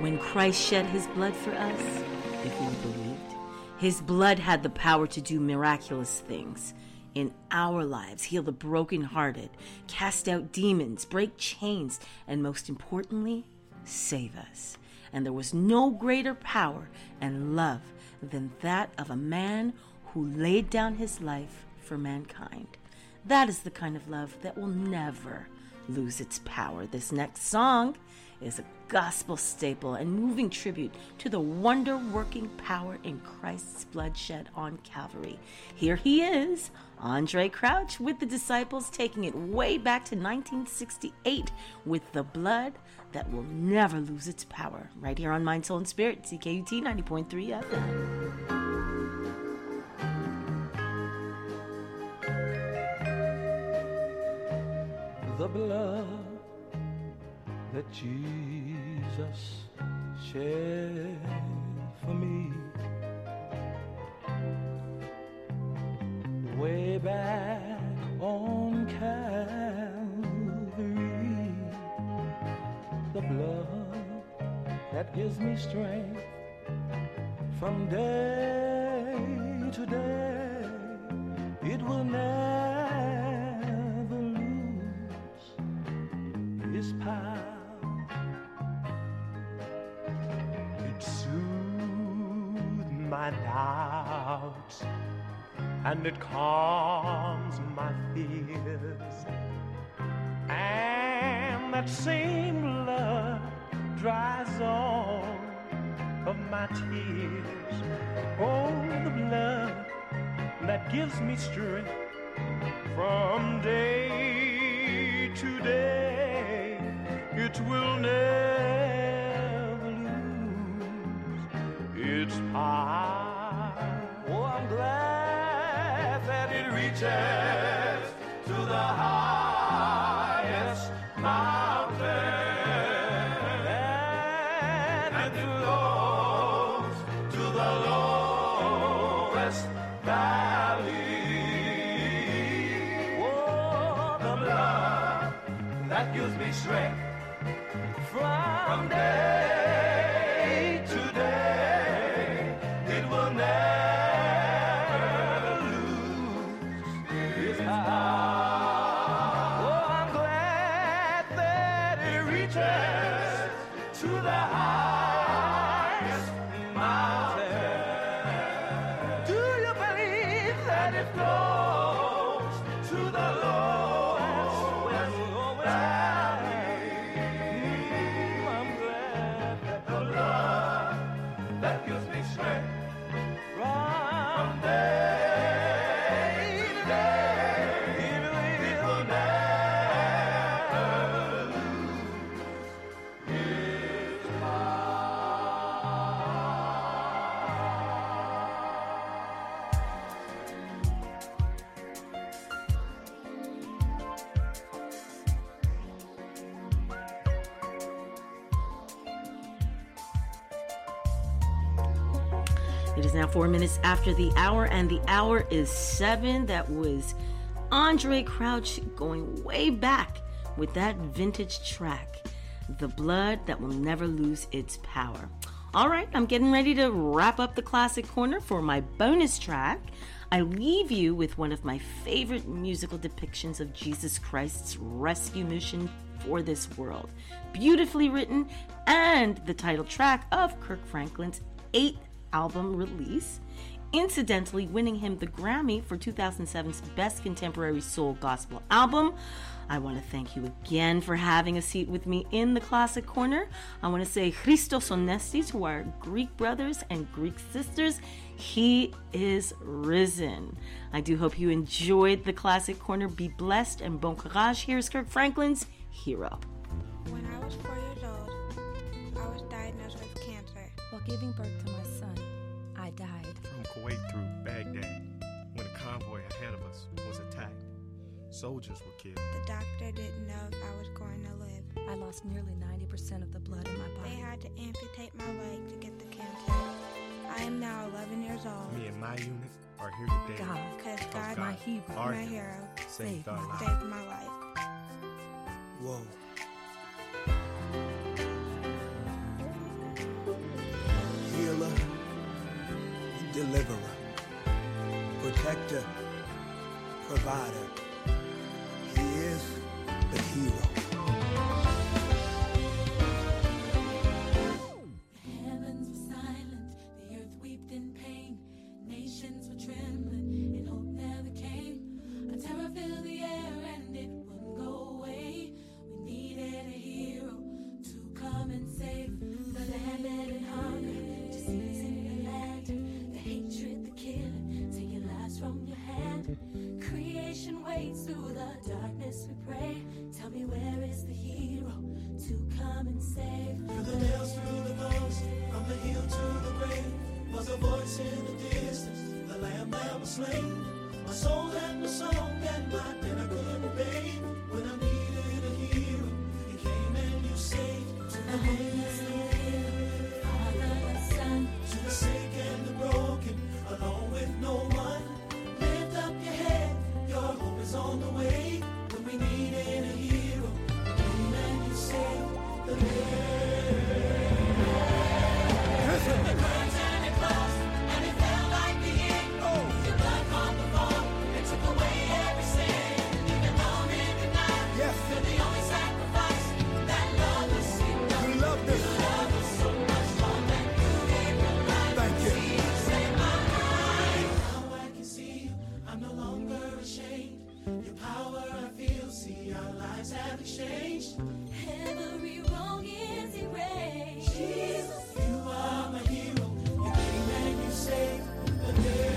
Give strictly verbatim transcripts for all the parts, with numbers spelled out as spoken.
When Christ shed his blood for us, if we believed, his blood had the power to do miraculous things in our lives, heal the brokenhearted, cast out demons, break chains, and most importantly, save us. And there was no greater power and love than that of a man who laid down his life for mankind. That is the kind of love that will never lose its power. This next song is a gospel staple and moving tribute to the wonder-working power in Christ's bloodshed on Calvary. Here he is, Andraé Crouch with the Disciples, taking it way back to nineteen sixty-eight with The Blood That Will Never Lose Its Power, right here on Mind, Soul, and Spirit, C K U T ninety point three F M. The blood that Jesus shed for me way back on Calvary, the blood that gives me strength from day to day, it will never lose its power. It soothes my doubts and it calms my fears, and that same blood dries all of my tears. Oh, the blood that gives me strength from day to day, it will never lose its power. Oh, I'm glad that it reaches to the highest mountain and it flows to the lowest valley. Oh, the blood that gives me strength from day to day, it will never lose its power. Oh, I'm glad that it reaches to the highest mountain. Do you believe that it flows to the lowest valley? I'm glad that the blood that gives me strength from day to day, it will never lose its It is now four minutes after the hour, and the hour is seven. That was Andraé Crouch going way back with that vintage track, The Blood That Will Never Lose Its Power. All right, I'm getting ready to wrap up the Classic Corner for my bonus track. I leave you with one of my favorite musical depictions of Jesus Christ's rescue mission for this world. Beautifully written, and the title track of Kirk Franklin's eighth album release, incidentally winning him the Grammy for two thousand seven's Best Contemporary Soul Gospel Album. I want to thank you again for having a seat with me in the Classic Corner. I want to say Christos Onestis to our Greek brothers and Greek sisters. He is risen. I do hope you enjoyed the Classic Corner. Be blessed and bon courage. Here's Kirk Franklin's Hero. When I was four years old, I was diagnosed with cancer. While giving birth to my son, I died. From Kuwait through Baghdad, when a convoy ahead of us was attacked, soldiers were killed. The doctor didn't know if I was going to live. I lost nearly ninety percent of the blood in my body. They had to amputate my leg to get the cancer. I am now eleven years old. Me and my unit are here today. God, Because God, God, my hero, our my hero, hero, saved our lives. saved my life. Whoa. protector, provider. He is the hero. Heavens were silent, the earth wept in pain. Nations were trembling, and hope never came. A terror filled the air, and it wouldn't go away. We needed a hero to come and save the land and hunger, disease in the land, the hatred, the killing, taking lives from your hand. Creation waits through the darkness, we pray. Tell me, where is the hero to come and save? Through the nails, through the thorns, from the hill to the grave, was a voice in the distance, the lamb that was slain. My soul had no song and my dinner couldn't obey. When I needed a hero, you came and you saved. To the homeless, the widow, father and son, To the sick and the broken, alone with no one. Lift up your head, your hope is on the way. When we needed a hero, you came and you saved the day. Listen. The curtains and it closed, and it felt like the end. Oh. Your blood caught the fall, and took away every sin. Even though men denied, Yes. you're the only sacrifice that love was seen. You love this. Love was so much more than you gave your life. Thank you. You saved my life. Now I can see you, I'm no longer ashamed. Your power I feel, see our lives have exchanged. every wrong is erased. Jesus, you are my hero. You came and you saved the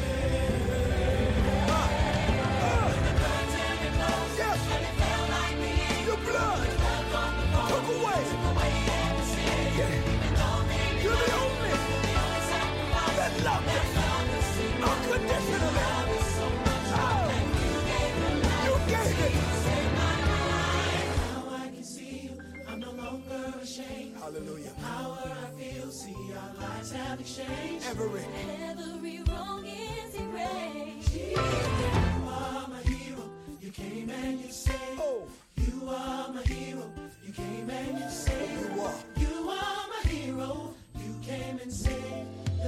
day. Ah. Ah. The curtain it closed, Yes. and it felt like the end. Your blood Love on the cross, took away. took away every sin. Yeah. And all men You're the only the only sacrifice that loved us love us seen. unconditionally. Love is so much Oh. more than you gave your life. You gave it. Saved my life. Now I can see you, I'm no longer ashamed. Hallelujah. Power I feel, see our lives have exchanged. Every Every wrong is erased. You are my hero, you came and you saved. oh, You are my hero, you came and you saved. you are. You are my hero, you came and saved the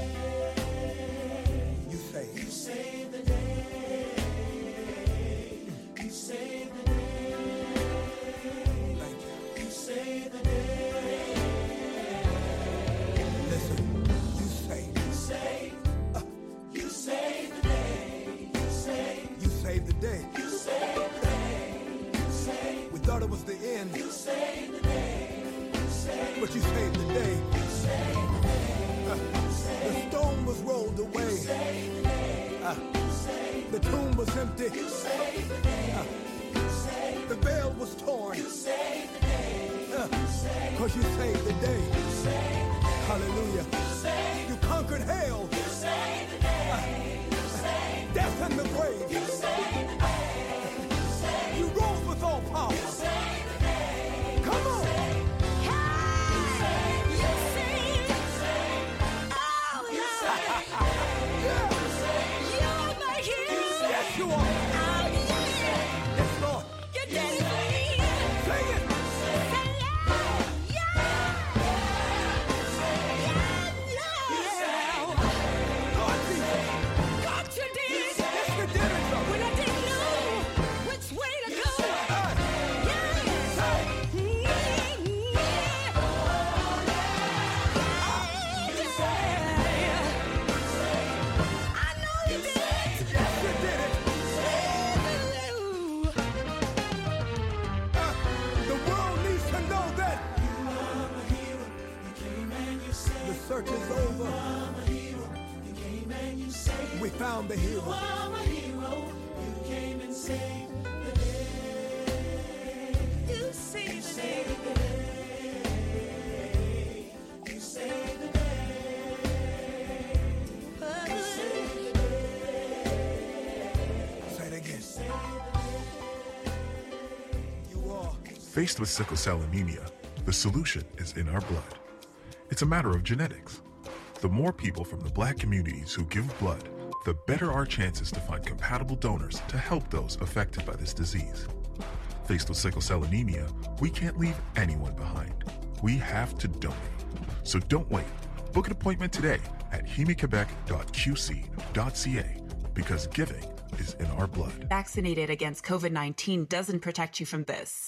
day. You say. You saved the day. You saved the day. Thank you. You saved the day. Listen. You say. You saved. You saved the day. You saved. You saved the day. You saved the day. You saved. We thought it was the end, You saved the day. You saved. but you saved the day. You saved the day. Uh, the stone was rolled away. You saved the day. Uh, You saved. the tomb was empty. You saved the day. You saved. The veil was torn. You saved the day. Uh, Cause you saved the day. You saved the day. Hallelujah. You saved. You conquered hell, You saved the day. You saved. death and the grave. You saved the day. You saved. You rose with all power. You saved the day. Come on. Yeah. Yes, you are. Yes, Lord. Sing it. Lord Jesus. Yes, you did it, Lord. When I didn't know which way to go. Yes, you did it. Uh, the world needs to know that You are my hero, you came and you saved. the search is over. You are my hero, you came and you saved. We found the You hero. are my hero, you came and saved the day. You see the Saved the day. You saved the day. Say it again. You are. Faced with sickle cell anemia, the solution is in our blood. It's a matter of genetics. The more people from the Black communities who give blood, the better our chances to find compatible donors to help those affected by this disease. Faced with sickle cell anemia, we can't leave anyone behind. We have to donate. So don't wait. Book an appointment today at hemi quebec dot q c dot c a because giving is in our blood. Vaccinated against COVID nineteen doesn't protect you from this.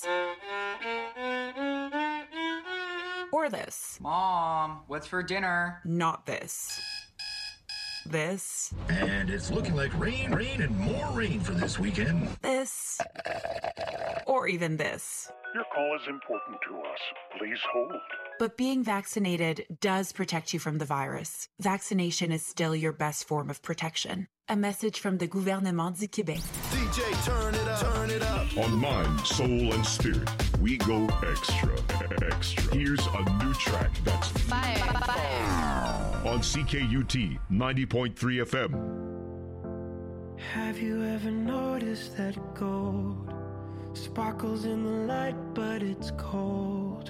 Or this. Mom, what's for dinner? Not this. This. And it's looking like rain, rain, and more rain for this weekend. This. Or even this. Your call is important to us. Please hold. But being vaccinated does protect you from the virus. Vaccination is still your best form of protection. A message from the Gouvernement du Québec. D J, turn it up, turn it up. On Mind, Soul, and Spirit, we go extra, extra. Here's a new track that's fire, fire. On C K U T ninety point three F M. Have you ever noticed that gold sparkles in the light, but it's cold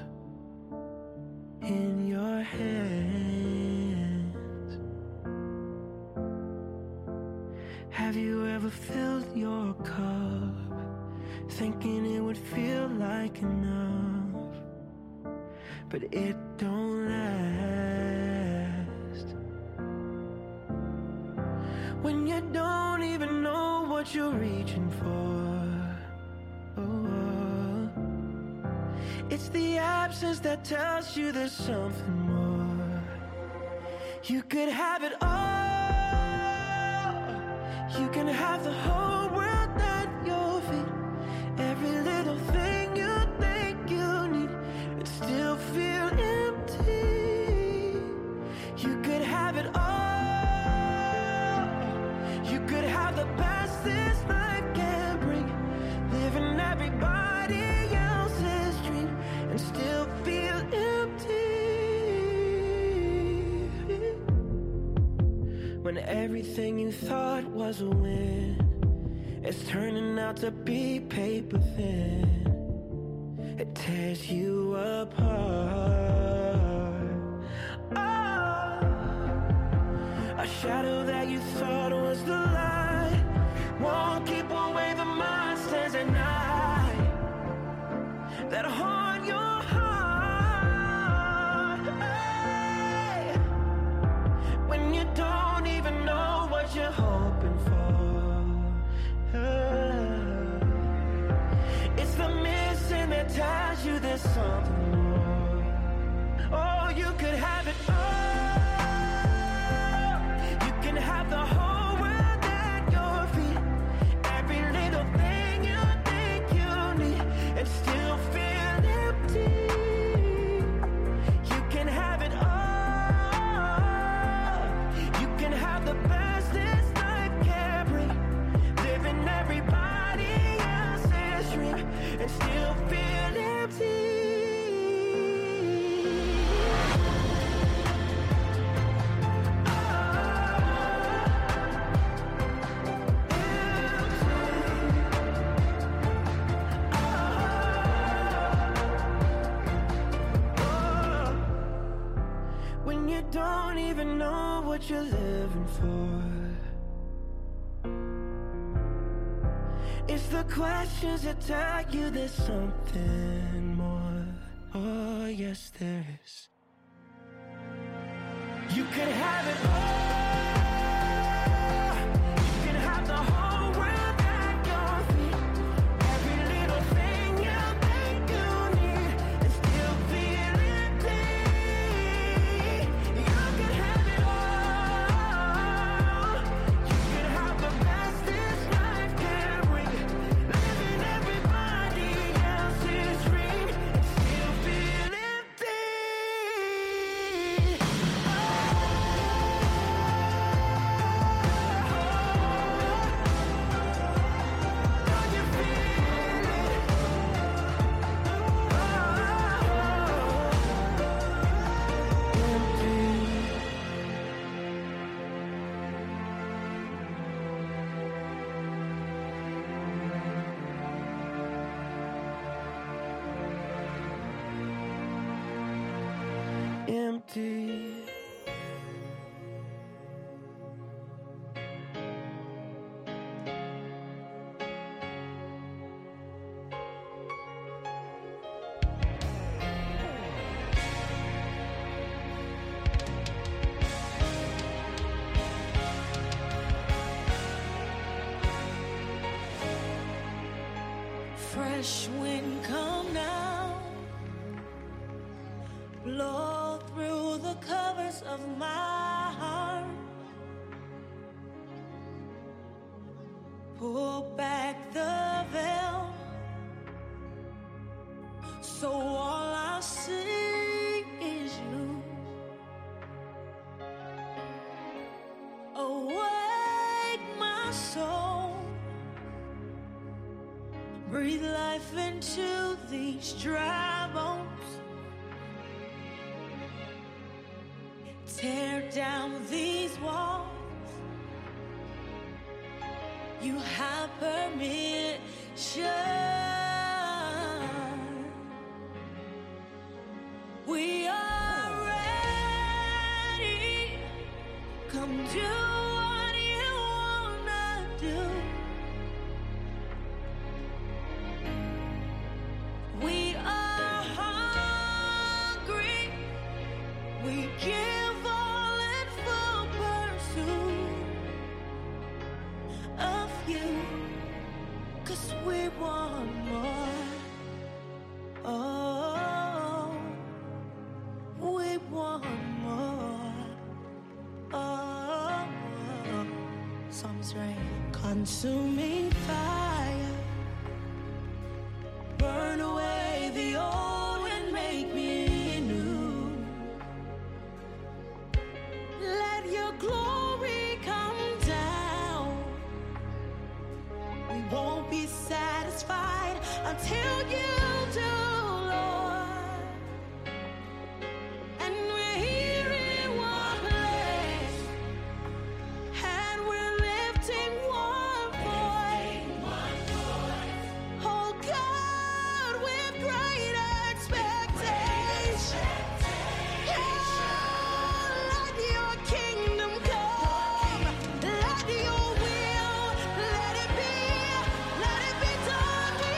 in your hands? Have you ever filled your cup thinking it would feel like enough, but it don't last? When you don't even know what you're reaching for, oh, it's the absence that tells you there's something more. You could have it all. You can have the whole world at your feet. Every little thing you think you need, and still feel empty. You could have it all. You could have the best this life can bring, living everybody else's dream, and still feel empty. When everything you thought was a win, it's turning out to be paper thin. It tears you apart. Oh, a shadow that you thought was the light won't keep away the monsters at night that haunt your heart. Hey, when you don't even know what you're hoping for. It's the missing that tells you there's something more. Oh, you could have it all. You can have the whole world at your feet. Every little thing you think you need, and still feel empty. You can have it all. You can have the best this life can bring, living everybody else's dream, and still feel empty. When you don't even know what you're living for, it's the questions that tell you there's something more. Oh, yes, there is. You can have it all. You can have the whole world at your feet. Every little thing you think you need, and still feel empty. You can have it all. You can have the best this life can bring, living everybody else's dream, and still feel empty. Oh. Fresh wind come now, blow through the covers of my heart, pull back the veil, so all I see is you. Awake my soul, breathe life into these dry bones, tear down these walls. You have permission. We are ready. Come do what you wanna do. We are hungry. We give all in full pursuit of you, 'cause we want more. Oh, we want more. Oh, Psalms rain, consuming fire, burn away the old and make me new. Let your glory come down. We won't be satisfied until you do, Lord. And we're here in one place, and we're lifting one voice. Oh God, with great expectation. Yeah, let your kingdom come. Let your will, let it be, let it be done. We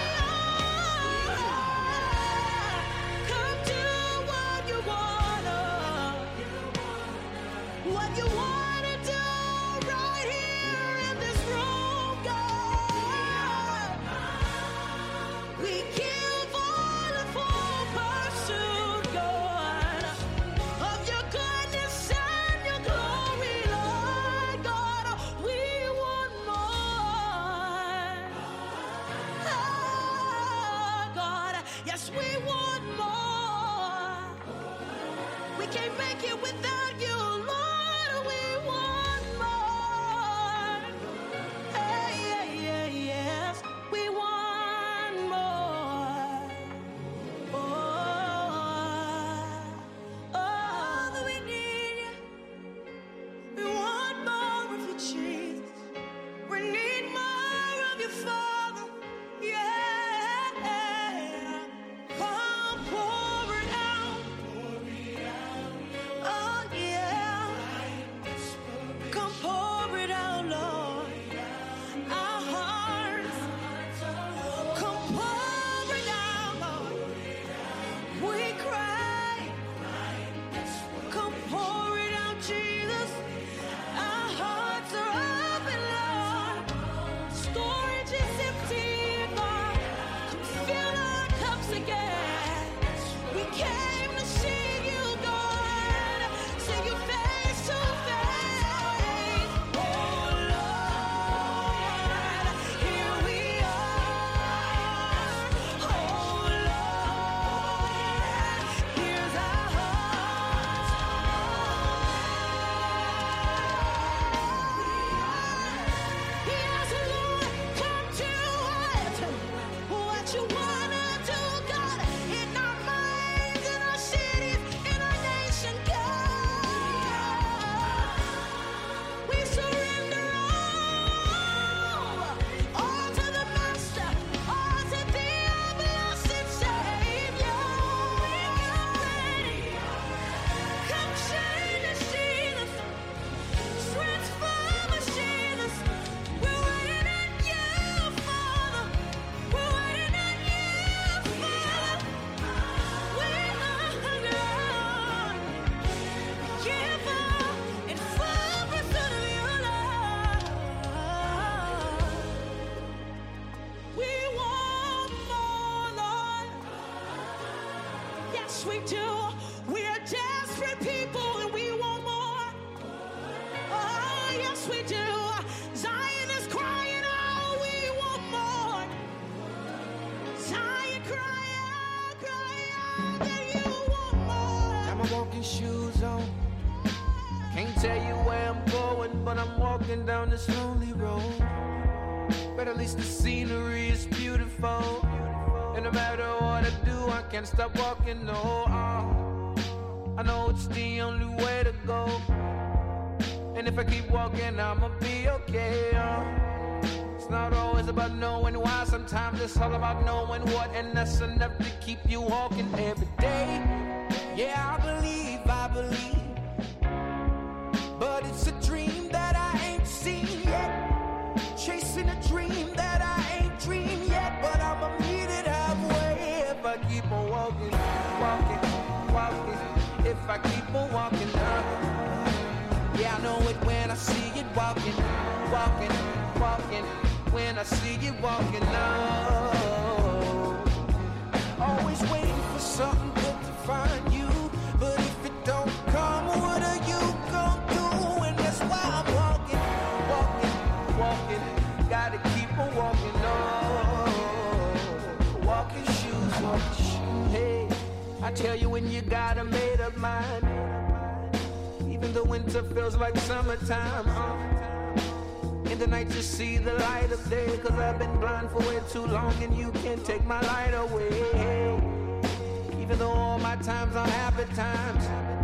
are. Come do what you wanna, what you wanna do right here in this room, God. We give all the full pursuit, God, of your goodness and your glory, Lord God. We want more. Ah, God, yes, we want more. We can't make it without you, Lord. We want more. Hey, yeah, yeah, yes, we want more. Oh, all that we need you. We want more of you, Jesus. We need more of you, Father. Yeah. Come pour it out. Oh, yeah. do. We're desperate people and we want more. Oh, yes, we do. Zion is crying out, we want more. Zion, cry out, cry out that you want more. Got my walking shoes on. Can't tell you where I'm going, but I'm walking down this lonely road. But at least the scenery is beautiful. And no matter what I do, I can't stop walking, no. Oh, I know it's the only way to go. And if I keep walking, I'ma be okay. Oh, it's not always about knowing why. Sometimes it's all about knowing what. And that's enough to keep you walking every day. Yeah, I believe, I believe. But it's a dream that I ain't seen yet. Chasing a dream that I ain't dreamed yet. But I'ma meet it halfway if I keep on walking, walking, walking. If I keep on walking up. Yeah, I know it when I see it walking, walking, walking. When I see it walking up. Always waiting for something good to find you. But if it don't come, what are you gonna do? And that's why I'm walking, walking, walking. Gotta keep on walking on. Walking shoes, walking shoes. Hey, I tell you when you got a made up mind. Even the winter feels like summertime. Uh. In the night you see the light of day. Cause I've been blind for way too long and you can't take my light away. Hey. Even though all my times are happy times,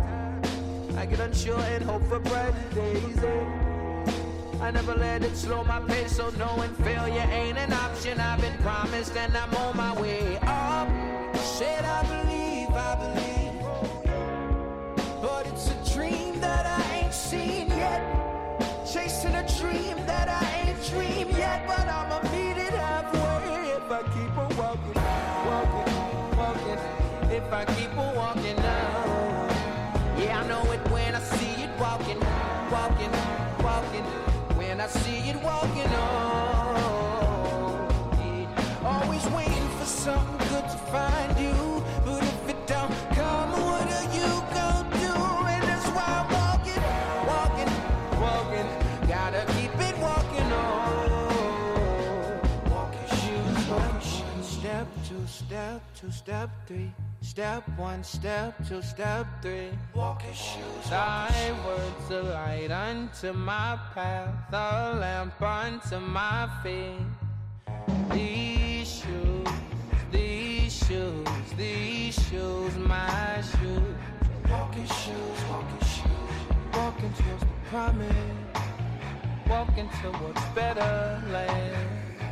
I get unsure and hope for brighter days. Eh? I never let it slow my pace, so knowing failure ain't an option. I've been promised and I'm on my way up. Said I believe, I believe. But it's a dream that I ain't seen yet. Chasing a dream that I ain't dreamed yet. But I'ma meet it halfway if I keep on walking, walking, walking. If I keep on walking now. Yeah, I know it when I see it walking, walking, walking. When I see it walking on. Yeah. Always waiting for something good to find you. But if it don't come, what are you gonna do? And that's why I'm walking, walking, walking. Gotta keep it walking on. Walking shoes, walking shoes. Step two, step two, step three. Step one, step two, step three. Walking shoes. Thy words a light unto my path, a lamp unto my feet. These shoes, these shoes, these shoes, my shoes. Walking shoes, walking shoes. Walking towards the promise. Walking towards better land.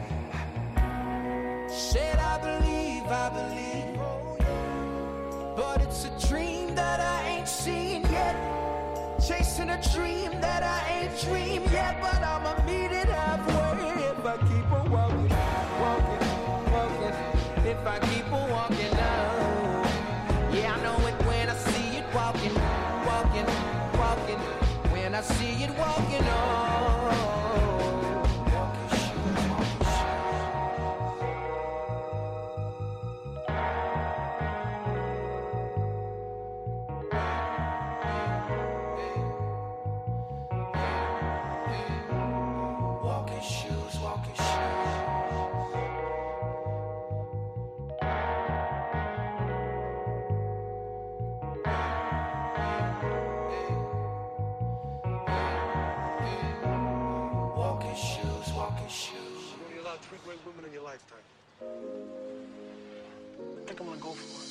Said I believe, I believe. But it's a dream that I ain't seen yet. Chasing a dream that I ain't dreamed yet. But I'ma meet it halfway if I keep on walking, walking, walking. If I keep on walking now. Yeah, I know it when I see it walking, walking, walking. When I see it walking on. Three great women in your lifetime. I think I'm gonna go for it.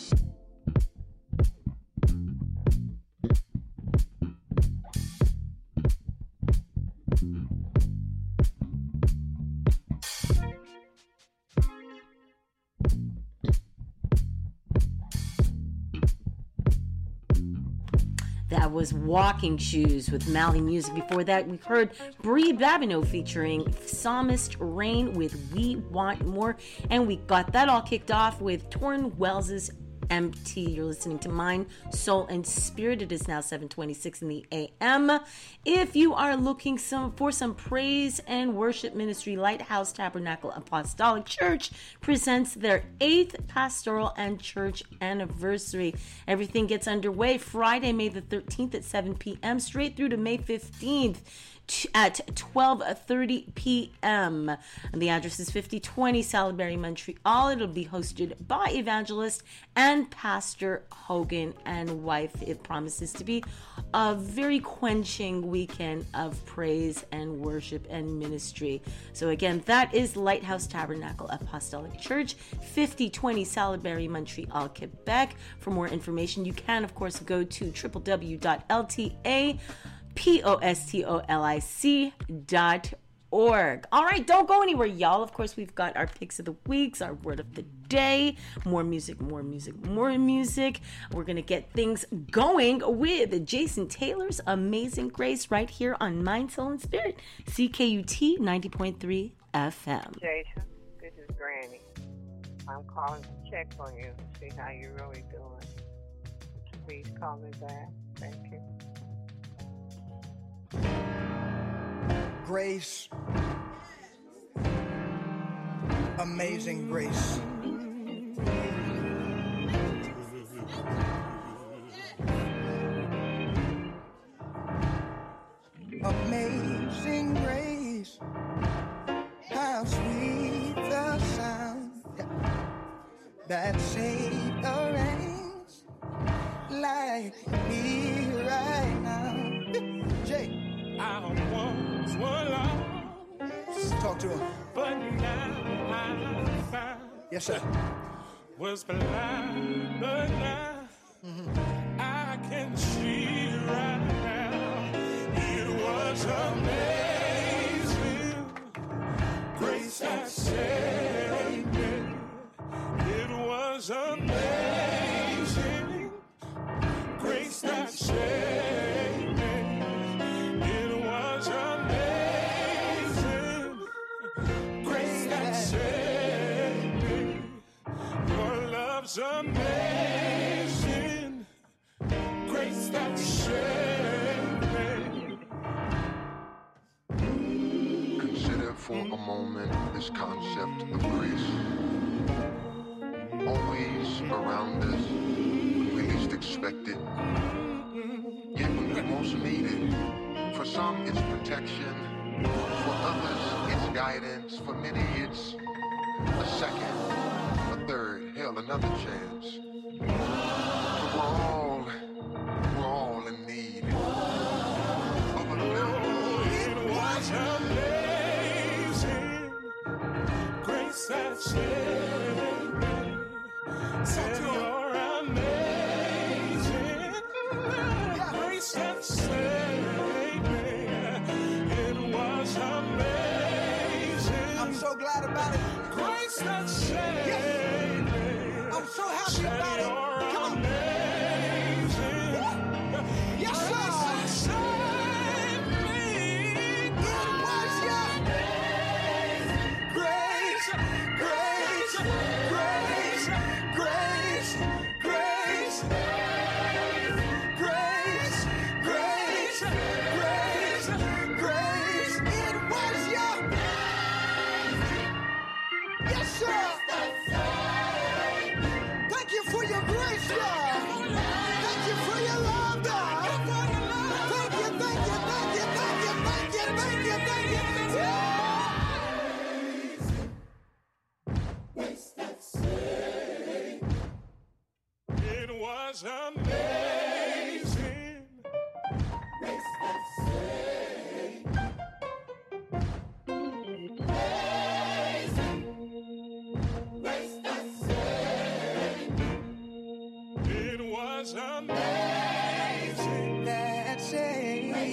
That was Walking Shoes with Mali Music. Before that, we heard Brie Babineau featuring Psalmist Rain with We Want More. And we got that all kicked off with Torrin Wells's empty. You're listening to Mind, Soul, and Spirit. It is now seven twenty-six in the A M. If you are looking some for some praise and worship ministry, Lighthouse Tabernacle Apostolic Church presents their eighth pastoral and church anniversary. Everything gets underway Friday, May the thirteenth at seven p.m. straight through to May fifteenth at twelve thirty p.m. And the address is fifty twenty Salaberry, Montreal. It'll be hosted by evangelist and Pastor Hogan and wife. It promises to be a very quenching weekend of praise and worship and ministry. So again, that is Lighthouse Tabernacle Apostolic Church, fifty twenty Salaberry, Montreal, Quebec. For more information, you can, of course, go to w w w dot l t a postolic dot org. All right, don't go anywhere, y'all. Of course, we've got our picks of the weeks, our word of the day, more music, more music, more music. We're going to get things going with Jason Taylor's Amazing Grace right here on Mind, Soul, and Spirit, C K U T ninety point three F M. Jason, this is Granny. I'm calling to check on you, see how you're really doing. Please call me back. Thank you. Grace, amazing grace. Amazing grace, how sweet the sound that saved a wretch like me right now. Jay. I once was lost. Talk to him. But now I'm found. Yes, sir. Was blind, but now mm-hmm. I can see right now. It was amazing grace that saved me. It was amazing grace that saved me. Amazing grace that saved me. Consider for a moment this concept of grace. Always around us when we least expect it, yet when we most need it. For some it's protection, for others it's guidance, for many it's a second, a third, hell, another chance. But we're all, we're all in need of a little. It was amazing grace that saved me. Said you're amazing grace that saved me. It was amazing. I'm so glad about it. Grace that saved yes. me. I'm so happy about it. Come on. Amazing. Yes, sir. Saved me. It was your grace, grace, grace, grace, grace, grace, grace, grace, grace. It was your yes, sir. Thank you for your grace, God. Thank you for your love, God. Thank you, thank you, thank you, thank you, thank you, thank you, thank you. Grace that saved. It was amazing. Grace that saved. Amazing. Grace that saved. It was amazing. That saved me.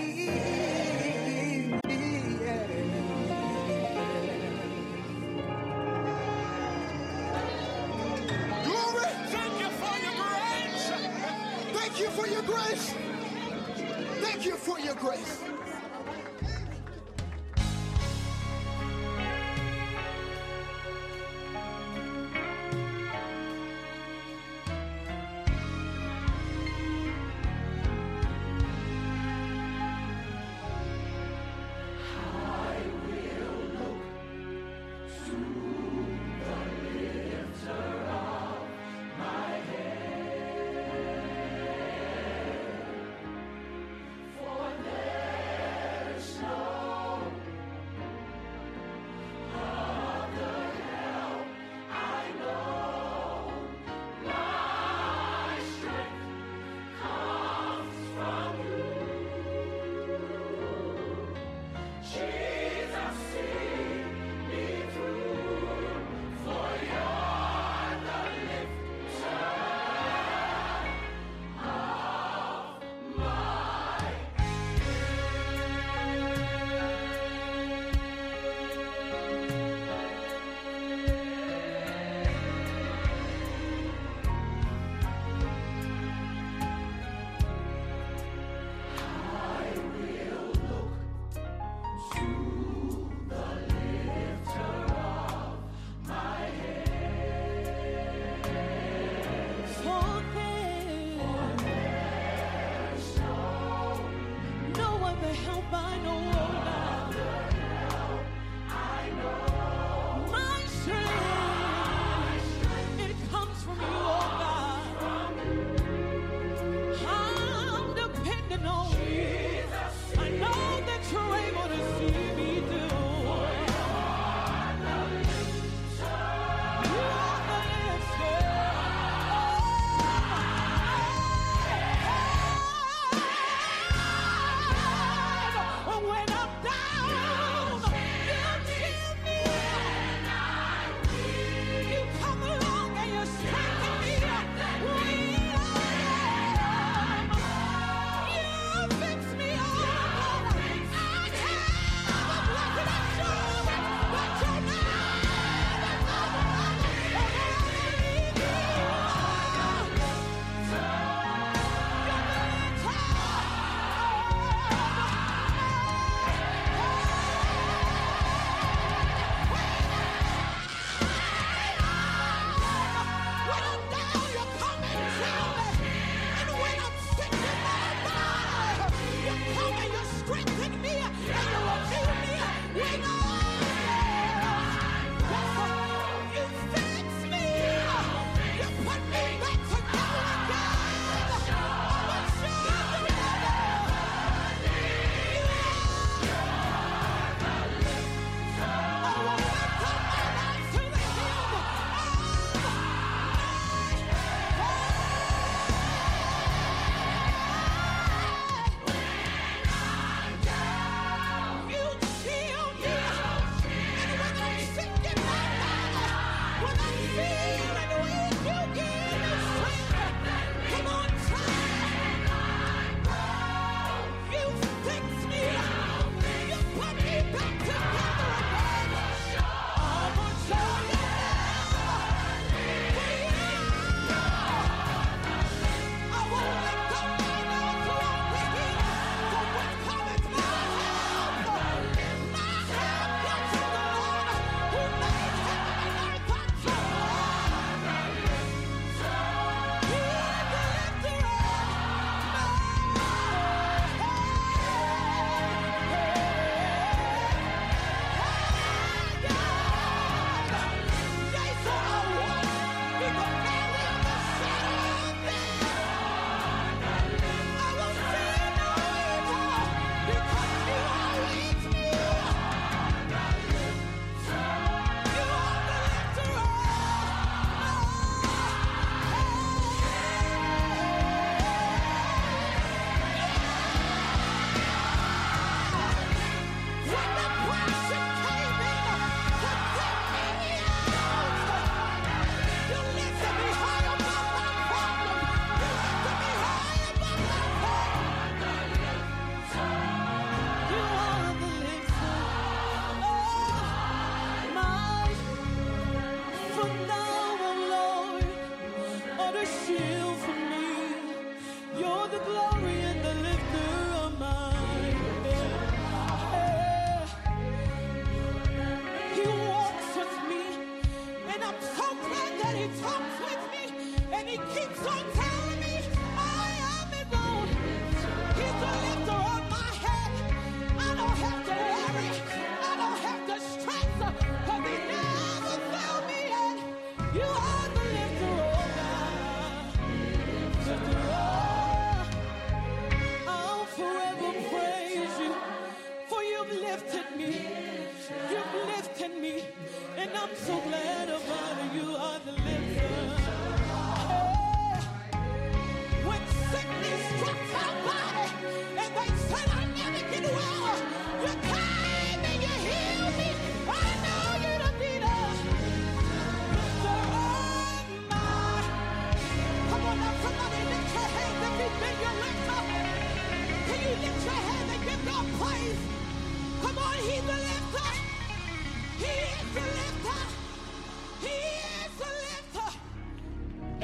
Glory. Thank you for your grace. Thank you for your grace. Thank you for your grace.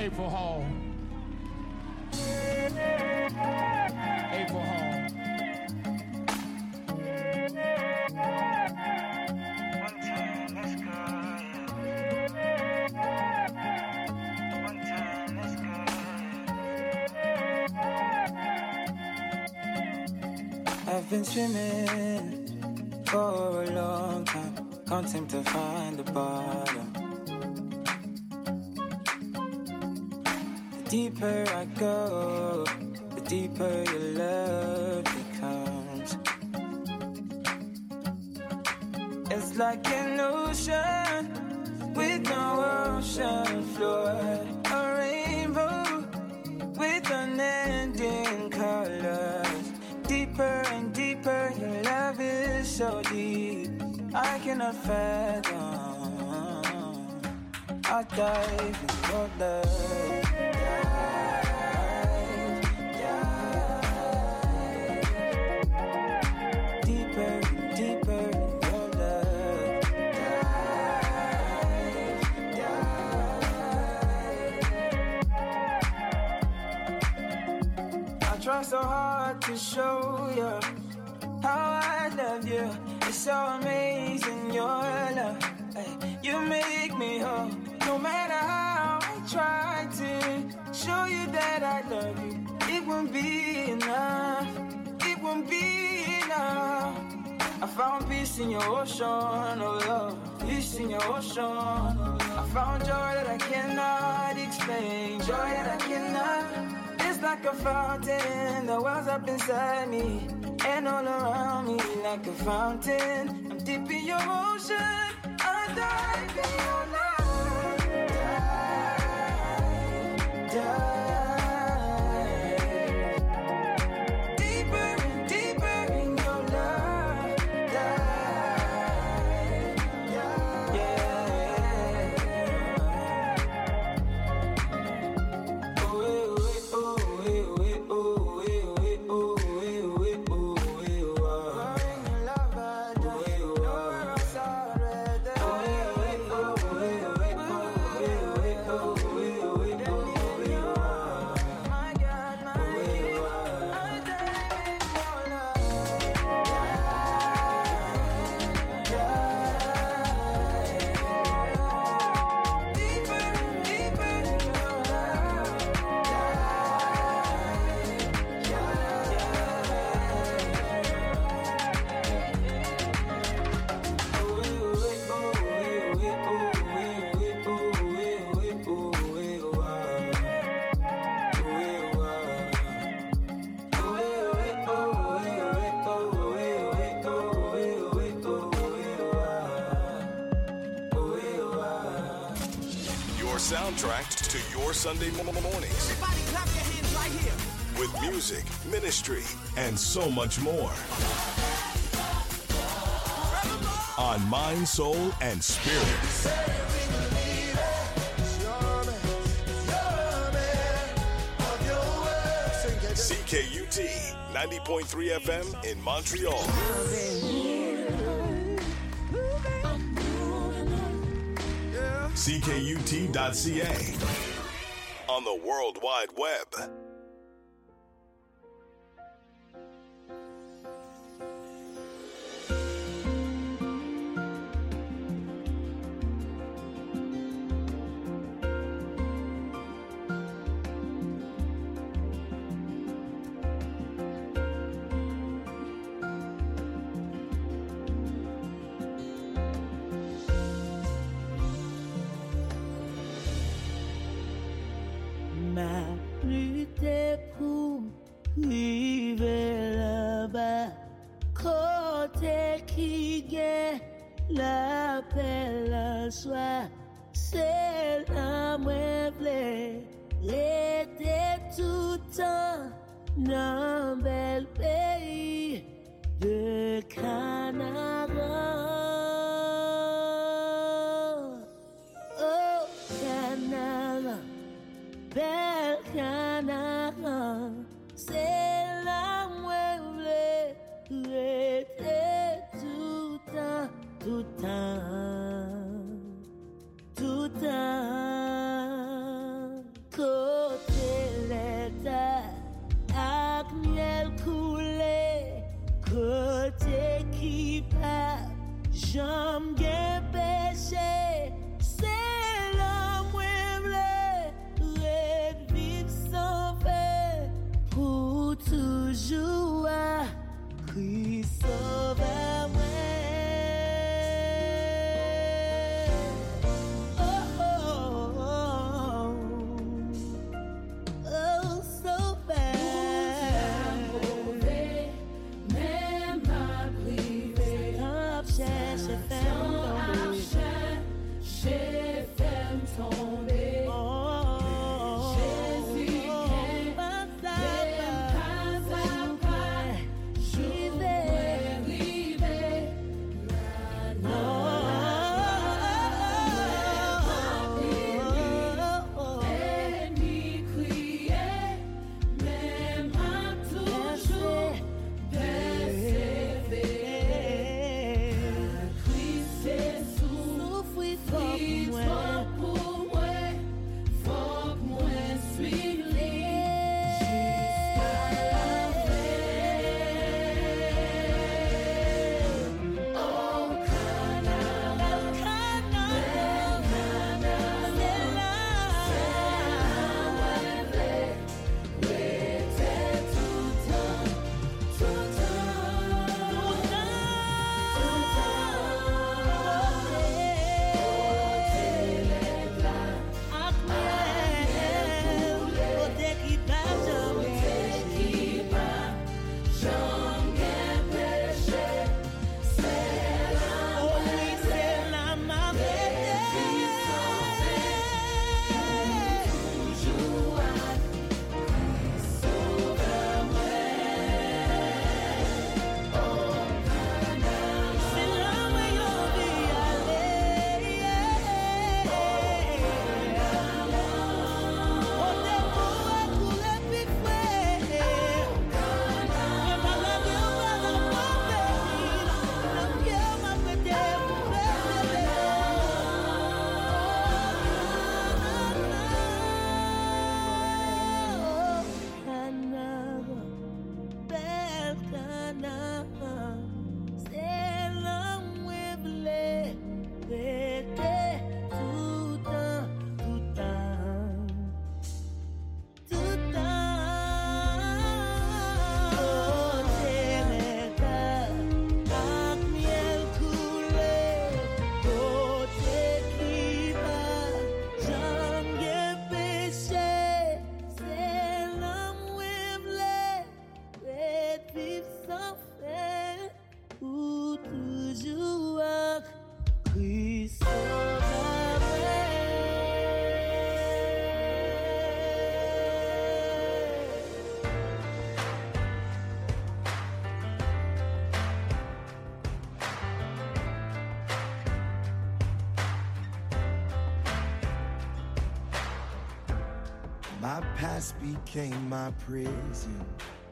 April Hall. April Hall. I've been swimming for a long time, can't seem to find the bottom. The deeper I go, the deeper your love becomes. It's like an ocean with no ocean floor, a rainbow with unending colors. Deeper and deeper, your love is so deep, I cannot fathom. I'll dive in your love. Try so hard to show you how I love you. It's so amazing, your love. Ay, you make me whole. No matter how I try to show you that I love you, it won't be enough. It won't be enough. I found peace in your ocean, oh love. Peace in your ocean. I found joy that I cannot explain. Joy that I cannot. It's like a fountain that wells up inside me and all around me like a fountain. I'm deep in your ocean, I dive in your love. Dive, dive. Deeper and deeper in your love. Dive, dive. Yeah. Oh, oh, soundtrack to your Sunday mornings. Everybody clap your hands right here. With music, ministry, and so much more. On Mind, Soul, and Spirit. C K U T ninety point three F M in Montreal. C K U T dot C A on the World Wide Web. J'aime bien péché, c'est l'homme oublié, revivre sans fait, pour toujours, Christ sauveur moi. Oh, oh, oh, oh, sauveur. Même ma privée, cherche femme cherche femme tombée. Oh, Jésus qui pas à pas, j'y vais arriver. Non, ennemi crier, même à toujours persévérer. My past became my prison.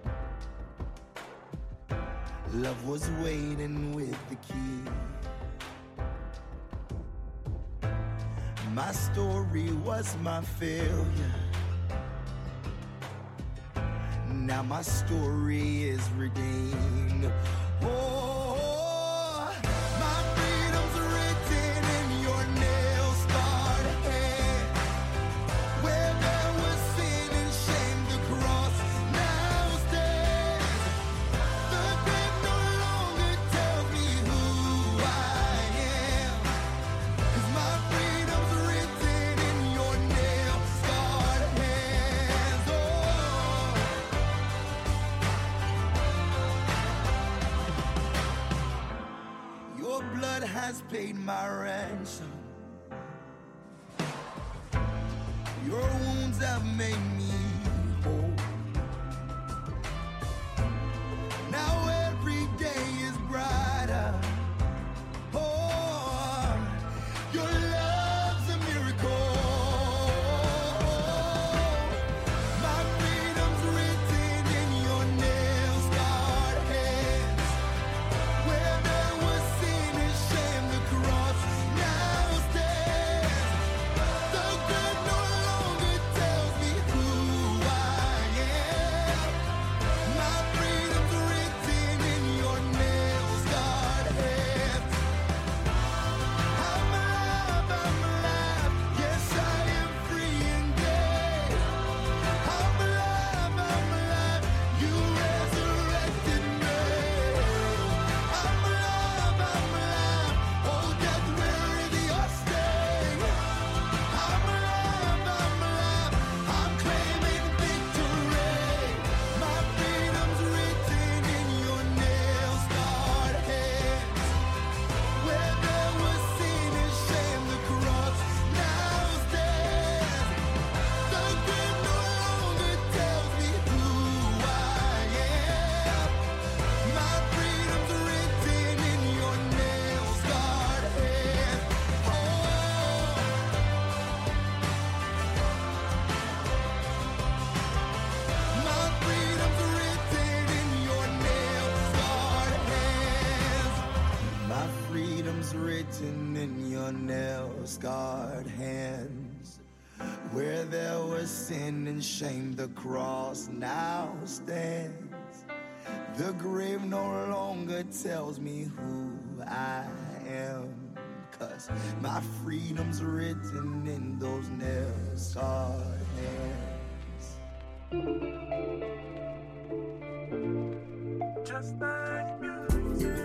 Love was waiting with the key. My story was my failure. Now my story is redeemed. Oh, my freedom's written in your nail-scarred hand. Where there was sin and shame, the cross now stands. The grave no longer tells me who I am. 'Cause my freedom's written in your nail-scarred hands. Oh. Your blood has paid my ransom. Your wounds have made me whole. Now every day is brighter. Oh, your love's a miracle. My freedom's written in your nail-scarred hands. Where there was sin and shame, the cross now stands. The grave no longer tells me who written in your nail-scarred hands. Where there was sin and shame, the cross now stands. The grave no longer tells me who I am, 'cause my freedom's written in those nail-scarred hands. Just like music.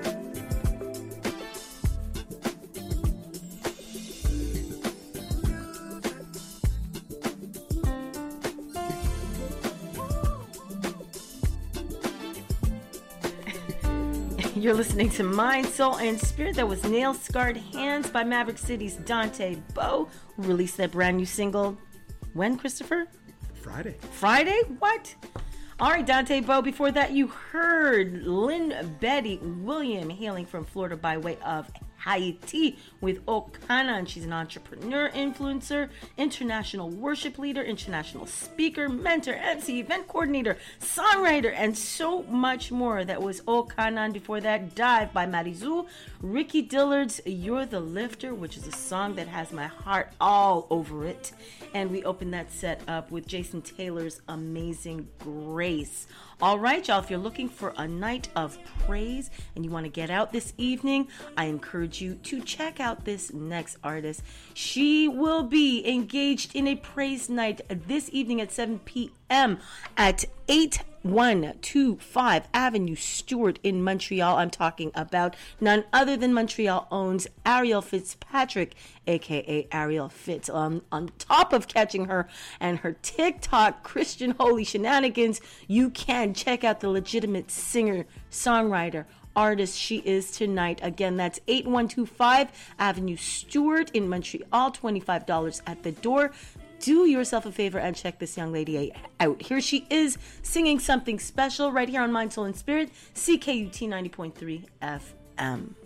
You're listening to Mind, Soul, and Spirit. That was Nail Scarred Hands by Maverick City's Dante Bowe, who released that brand new single. When, Christopher? Friday. Friday? What? All right, Dante Bowe. Before that, you heard Lynn Betty William, hailing from Florida by way of Haiti, with Okanan. She's an entrepreneur, influencer, international worship leader, international speaker, mentor, M C, event coordinator, songwriter, and so much more. That was Okanan. Before that, Dive by Marizu. Ricky Dillard's You're the Lifter, which is a song that has my heart all over it. And we opened that set up with Jason Taylor's Amazing Grace. All right, y'all, if you're looking for a night of praise and you want to get out this evening, I encourage you to check out this next artist. She will be engaged in a praise night this evening at seven p.m. at eight one two five Avenue Stewart in Montreal. I'm talking about none other than Montreal owns Ariel Fitzpatrick, aka Ariel Fitz. Um, on top of catching her and her TikTok Christian Holy Shenanigans, you can check out the legitimate singer, songwriter, artist she is tonight. Again, that's eight one two five Avenue Stewart in Montreal. twenty-five dollars at the door. Do yourself a favor and check this young lady out. Here she is singing something special right here on Mind, Soul, and Spirit, C K U T ninety point three F M.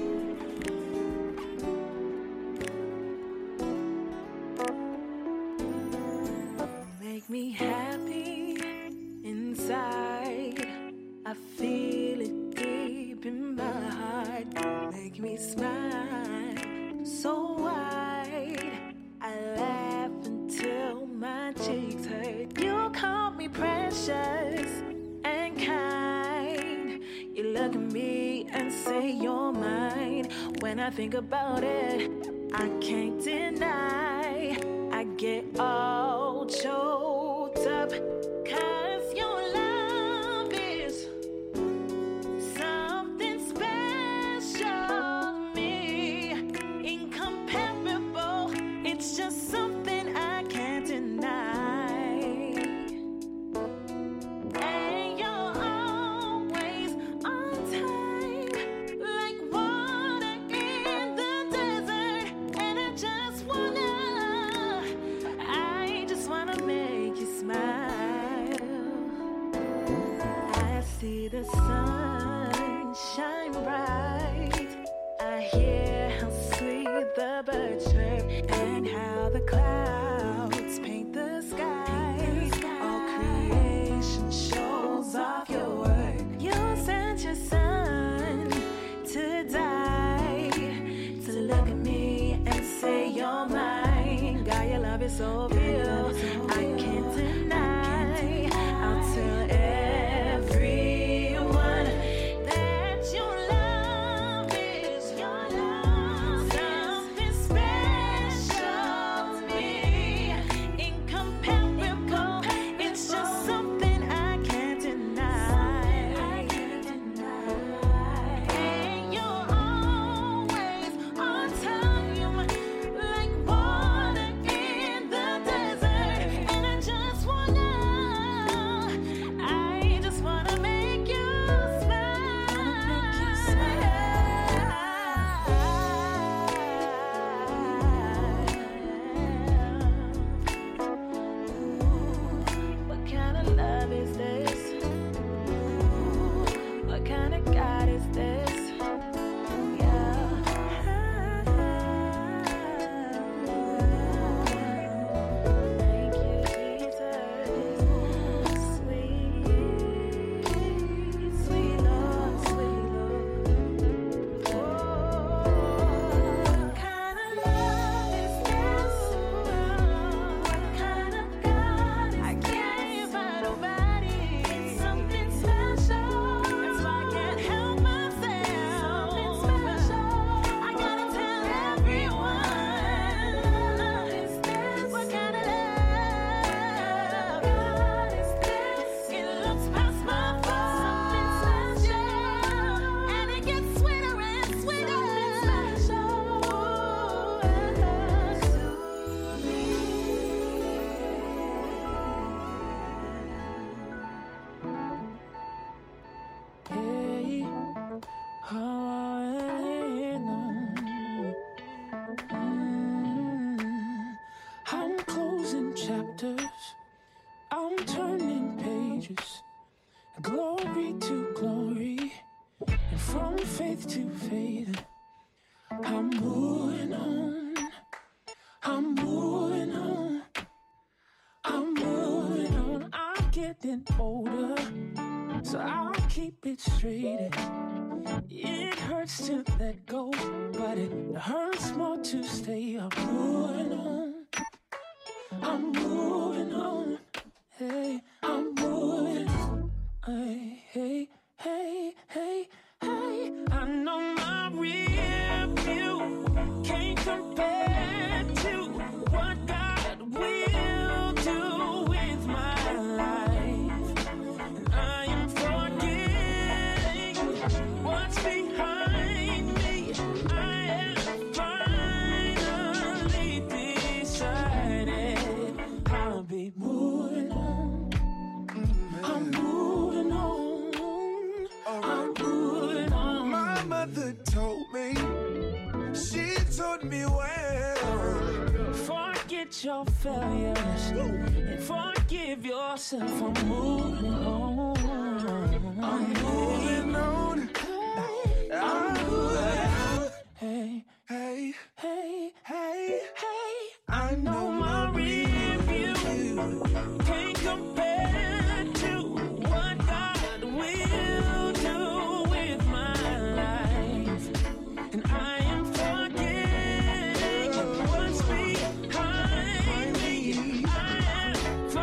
Make me happy inside. I feel it deep in my heart. Make me smile so wide. I laugh until my cheeks hurt. You call me precious and kind. You look at me and say you're mine. When I think about it, I can't deny. I get all choked up, 'cause your love is something special to me, incomparable. It's just something I can't deny. And you're always on time, like water in the desert. And I just wanna, I just wanna make you smile. I see the sun shine bright. I hear how sweet the birds chirp and how the clouds paint the sky. All creation shows off your work. You sent your son to die, to look at me and say you're mine. God, your love is so real, I can't deny. I'll tell everyone that your love is your love, something special to me, incomparable. It's just something I can't deny. And you're always on time, like water in the desert. moving on. I'm moving on. I'm moving on. I'm getting older, so I'll keep it straight. It hurts to let go, but it hurts more to stay. I'm moving on. I'm moving on. Hey, I'm moving on. Hey, hey, hey, hey, hey. I know my real view can't compare to what God will do with my life. And I am forgetting what's behind me. I have finally decided I'll be moving on. I'm moving on. I'm moving on. My mother told me, she told me well, forget your failures and forgive yourself. I'm moving on. I'm moving on. I'm moving on. Hey, hey, hey, hey, hey. I know my review can't compare to what God will do with my life. And I am forgetting what's behind me. I have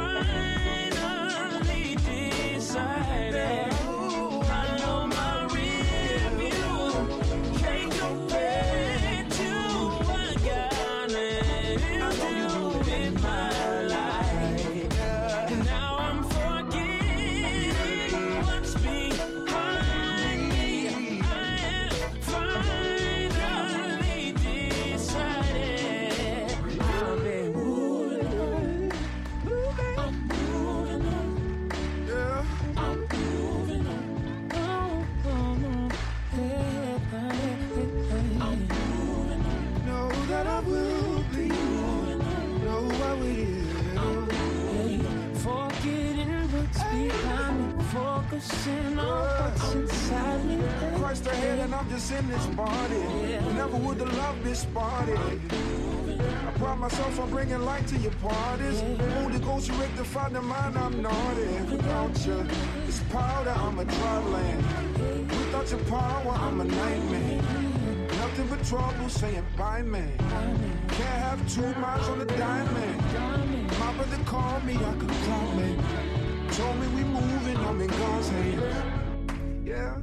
finally decided. I know my review can't compare to what God will do with my life. And now I'm forgetting what's behind me. I have finally decided I'll be moving on. I'm moving on. Yeah. I'm moving on. Oh, oh, oh. Hey, hey, hey, hey. I'm moving on. Know that I will be. Know I will. Hey, forgetting what's behind me, focusing on what's inside me. Christ ahead and I'm just in this body. Never would have loved this body. I pride myself on bringing light to your parties. Holy Ghost, you rectify the mind, I'm naughty. Without you, it's powder, I'm a dry land. Without your power, I'm a nightmare. Nothing but trouble saying bye, man. Can't have two miles on the diamond. My brother called me, I could call me. Told me we moving, I'm in God's hands. Yeah.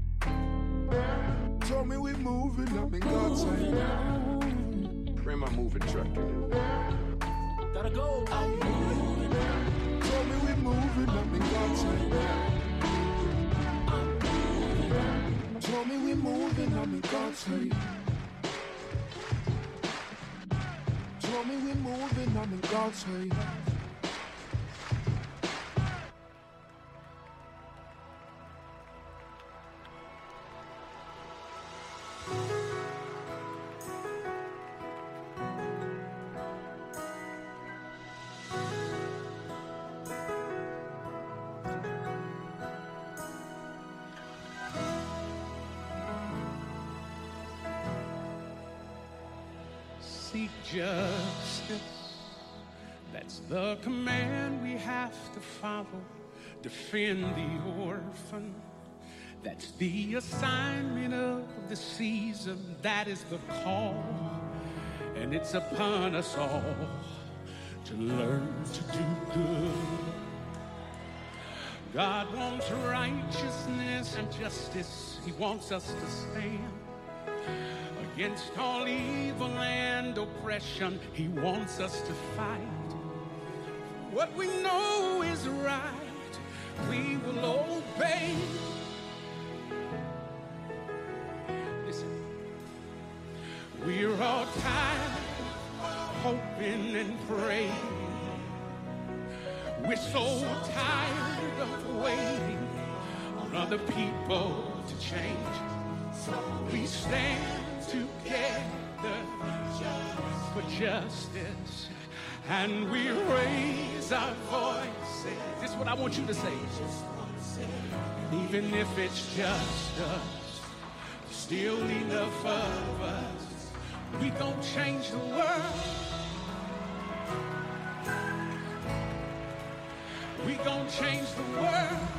Told me we moving, I'm in God's hands. Bring my moving truck in. Gotta go. Told me we moving, I'm in God's hands. Told me we moving, I'm in God's hands. Told me we moving, I'm in God's hands. Seek justice. That's the command we have to follow. Defend the orphan. That's the assignment of the season. That is the call. And it's upon us all to learn to do good. God wants righteousness and justice. He wants us to stand against all evil and oppression. He wants us to fight what we know is right. We will obey. Listen, we're all tired, hoping and praying. We're so tired of waiting on other people to change. So we stand together for justice, and we raise our voices. This is what I want you to say. Even if it's just us, still enough of us We gon' change the world. We gon' change the world.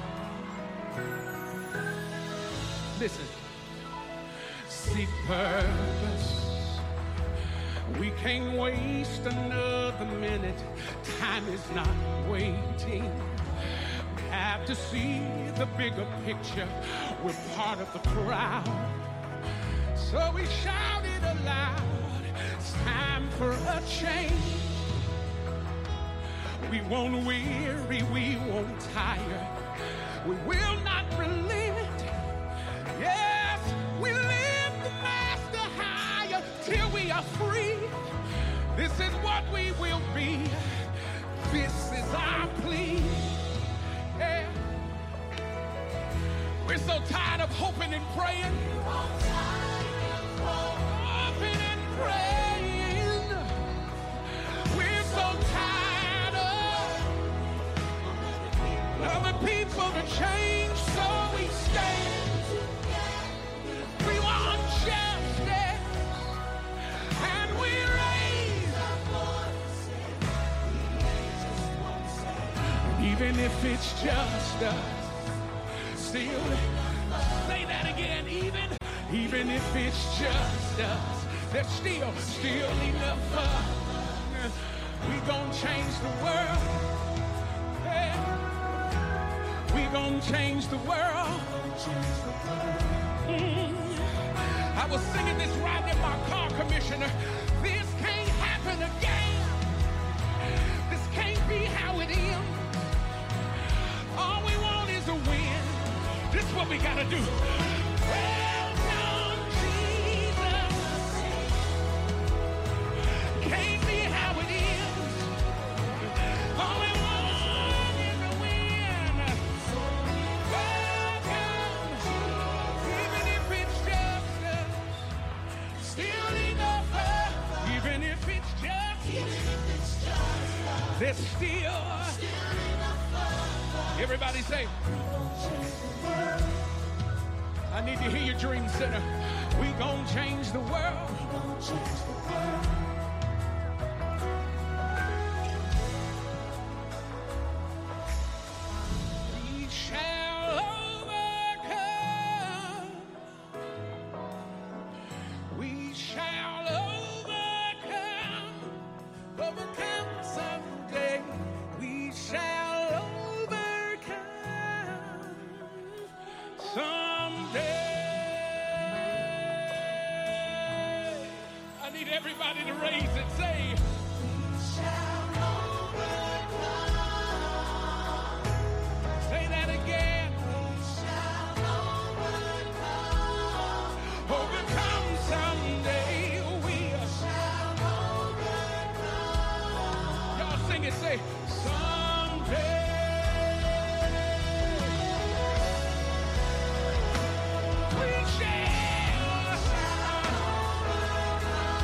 Listen. Seek purpose. We can't waste another minute. Time is not waiting. We have to see the bigger picture. We're part of the crowd. So we shout it aloud. It's time for a change. We won't weary, we won't tire. We will not relent. Yes, we lift the master higher till we are free. This is what we will be. This is our plea. Yeah. We're so tired of hoping and praying. Hoping and praying. We're so tired of other people to change, so we stand. We want justice, and we raise our voices. Even if it's just us, still say that again. Even, even if it's just us, there's still, still enough fun. We gon' change the world. Yeah. We gon' change the world. Mm. I was singing this right in my car, Commissioner. This can't happen again. This can't be how it ends. All we want is a win. This is what we gotta do. Welcome, Jesus. Can't be how it is. All we want is a win. Welcome, even if it's just us. Still enough, even if it's just us. There's still. Everybody say, I need to hear your dream center. We gon' change the world. We gon' change the world. We shall overcome. We shall overcome. Overcome someday. We shall overcome someday. I need everybody to raise it. Say, we shall overcome. Say that again. We shall overcome. Overcome someday. We shall overcome. Y'all sing it. Say, someday.